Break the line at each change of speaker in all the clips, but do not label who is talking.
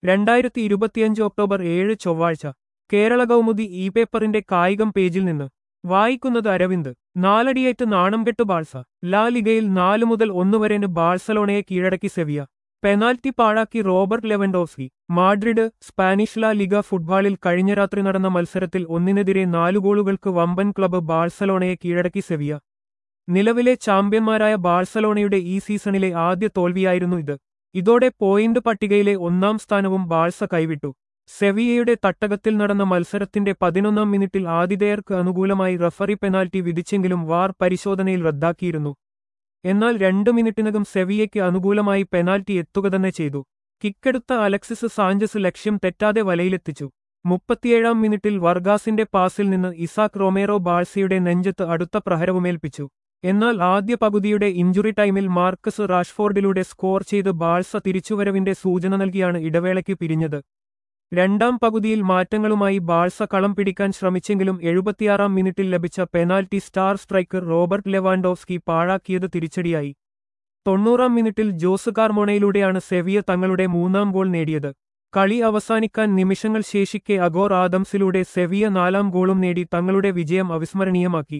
2025 October 7 ചൊവ്വാഴ്ച Kerala Kaumudi E പേപ്പറിന്റെ കായികം പേജിൽ നിന്ന് വായിക്കുന്നത് അരവിന്ദ്. നാലടിയേറ്റ് നാണംകെട്ട് ബാഴ്സ. ലാ ലിഗയിൽ 4 മുതൽ 1 വരെന് ബാഴ്സലോണയെ കീഴടക്കി സെവിയ. പെനാൽറ്റി പാഴാക്കി Robert Lewandowski. Madrid. Spanish La Liga ഫുട്ബോളിൽ കഴിഞ്ഞ രാത്രി നടന്ന മത്സരത്തിൽ 1-നെതിരെ 4 ഗോളുകൾക്ക് വമ്പൻ ക്ലബ്ബ് ബാഴ്സലോണയെ കീഴടക്കി സെവിയ. നിലവിലെ ചാമ്പ്യന്മാരായ ബാഴ്സലോണയുടെ ഈ സീസണിലെ ആദ്യ തോൽവിയായിരുന്നു ഇത്. ഇതോടെ പോയിന്റ് പട്ടികയിലെ 1-ാം സ്ഥാനവും ബാഴ്സ കൈവിട്ടു. സെവിയയുടെ തട്ടകത്തിൽ നടന്ന മത്സരത്തിന്റെ 11-ാം മിനിറ്റിൽ ആതിഥേയർക്ക് അനുകൂലമായി റഫറി പെനാൽറ്റി വിധിച്ചെങ്കിലും വാർ പരിശോധനയിൽ റദ്ദാക്കിയിരുന്നു. എന്നാൽ 2 മിനിറ്റിനകം സെവിയയ്ക്ക് അനുകൂലമായി പെനാൽറ്റി എത്തുക തന്നെ ചെയ്തു. കിക്കെടുത്ത അലക്സിസ് സാഞ്ചസ് ലക്ഷ്യം തെറ്റാതെ വലയിലെത്തിച്ചു. 37-ാം മിനിറ്റിൽ വർഗാസിന്റെ പാസിൽ നിന്ന് ഇസാക് റൊമേറോ ബാഴ്സയുടെ നെഞ്ചത്ത് അടുത്ത പ്രഹരവുമേൽപ്പിച്ചു. എന്നാൽ ആദ്യ പകുതിയുടെ ഇഞ്ചുറി ടൈമിൽ മാർക്കസ് റാഷ്ഫോർഡിലൂടെ സ്കോർ ചെയ്ത് ബാഴ്സ തിരിച്ചുവരവിന്റെ സൂചന നൽകിയാണ് ഇടവേളയ്ക്ക് പിരിഞ്ഞത്. രണ്ടാം പകുതിയിൽ മാറ്റങ്ങളുമായി ബാഴ്സ കളം പിടിക്കാൻ ശ്രമിച്ചെങ്കിലും 76-ാം മിനിറ്റിൽ ലഭിച്ച penalty star striker Robert Lewandowski പാഴാക്കിയത് തിരിച്ചടിയായി. 90-ാം മിനിറ്റിൽ ജോസ് കാർമോണയിലൂടെയാണ് സെവിയ തങ്ങളുടെ 3-ാം ഗോൾ നേടിയത്. കളി അവസാനിക്കാൻ നിമിഷങ്ങൾ ശേഷിക്കെ അഗോർ ആദംസിലൂടെ സെവിയ 4-ാം ഗോളും നേടി തങ്ങളുടെ വിജയം അവിസ്മരണീയമാക്കി.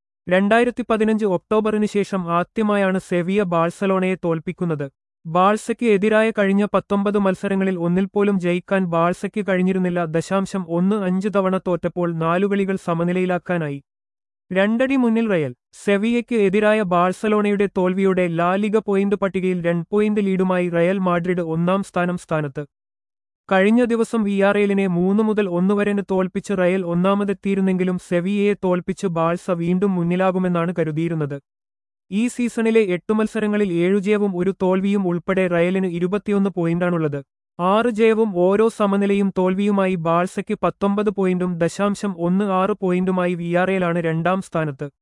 2015 ഒക്ടോബറിന് ശേഷം ആദ്യമായാണ് സെവിയ ബാഴ്സലോണയെ തോൽപ്പിക്കുന്നത്. ബാഴ്സയ്ക്ക് എതിരായ കഴിഞ്ഞ 19 മത്സരങ്ങളിൽ ഒന്നിൽപ്പോലും ജയിക്കാൻ ബാഴ്സയ്ക്ക് കഴിഞ്ഞിരുന്നില്ല. 0.15 തവണ തോറ്റപ്പോൾ 4 കളികൾ സമനിലയിലാക്കാനായി. 2 അടി മുന്നിൽ റയൽ. സെവിയയ്ക്ക് എതിരായ ബാഴ്സലോണയുടെ തോൽവിയോടെ ലാ ലിഗ പോയിന്റ് പട്ടികയിൽ 2 പോയിന്റ് ലീഡുമായി റയൽ മാഡ്രിഡ് 1-ാം സ്ഥാനത്ത്. കഴിഞ്ഞ ദിവസം വിയാറയലിനെ 3 മുതൽ 1 വരെന് തോൽപ്പിച്ച് റയൽ 1-ാമതെത്തിയിരുന്നെങ്കിലും സെവിയയെ തോൽപ്പിച്ച് ബാഴ്സ വീണ്ടും മുന്നിലാകുമെന്നാണ് കരുതിയിരുന്നത്. ഈ സീസണിലെ 8 മത്സരങ്ങളിൽ 7 ജയവും 1 തോൽവിയും ഉൾപ്പെടെ റയലിന് 21 പോയിന്റാണുള്ളത്. 6 ജയവും ഓരോ സമനിലയും തോൽവിയുമായി ബാഴ്സയ്ക്ക് 19 പോയിന്റും 0.16 പോയിന്റുമായി വിയാറയലാണ് 2-ാം സ്ഥാനത്ത്.